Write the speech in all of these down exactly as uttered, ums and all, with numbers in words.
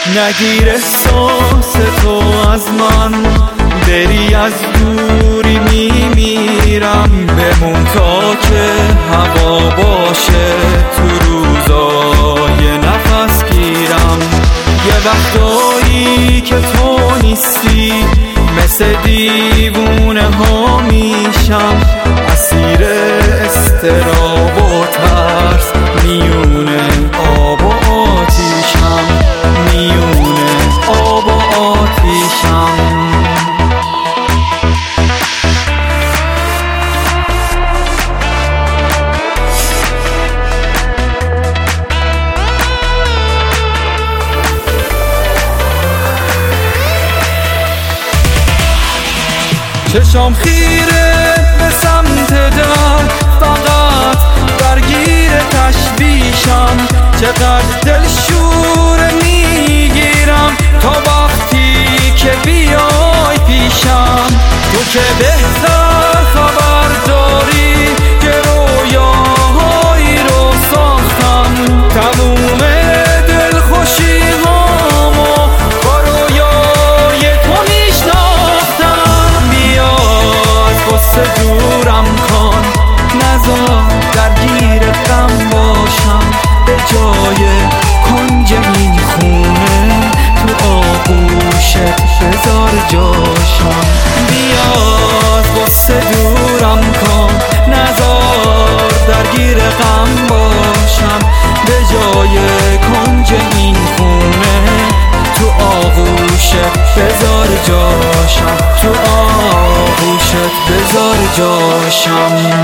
نگیر احساس تو از من، بری از دوری میمیرم. بمون تا که هوا باشه تو روزای نفس گیرم. یه وقتایی که تو نیستی مثل دیوونه ها میشم، اسیر استراب و ترس میونه آب و آتیشم، میونه آب و آتیشم. چشام خیره به سمت در، فقط درگیر تشویشم. چقدر دلشوره میگیرم تا وقتی که بیای پیشم. تو که بهتر خبر داری که رویاهایی رو ساختم. تموم دلخوشی هامو با رویای تو میشناختم. بیاد غصه دورم کن، نذار درگیر غم باشم. به جای کنج این خونه تو آغوشت بذار جاشم. بیاد غصه دورم کن، نذار درگیر غم باشم. به جای کنج این خونه تو آغوشت بذار جاشم، تو آغوشت بذار جاشم.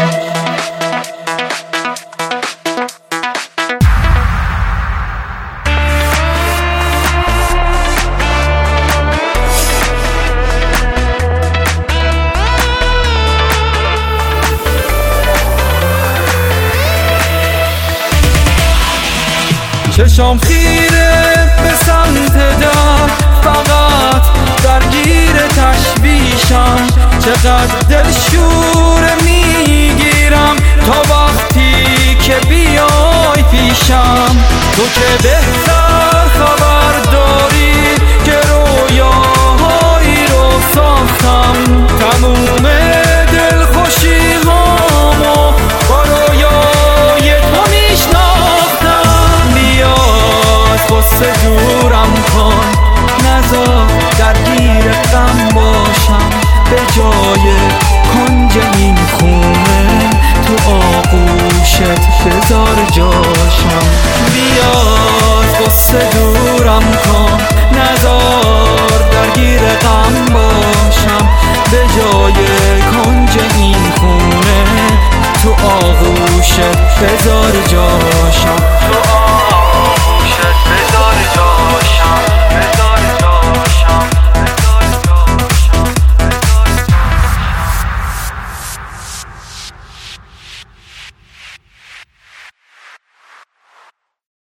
چشام خیره به سمت در، فقط درگیر تشویشم. چقدر دلشوره میگیرم تا وقتی که بیای پیشم. تو که بهتر خبر داری که رویاهایی رو ساختم. تموم دلخوشی هامو با رویای تو میشناختم. بیاد غصه دورم کن، نذار درگیر غم باشم. به جای کنج این خونه تو آغوشت بذار جاشم. بیاد غصه دورم کن، نذار درگیر غم باشم. به جای کنج این خونه تو آغوشت بذار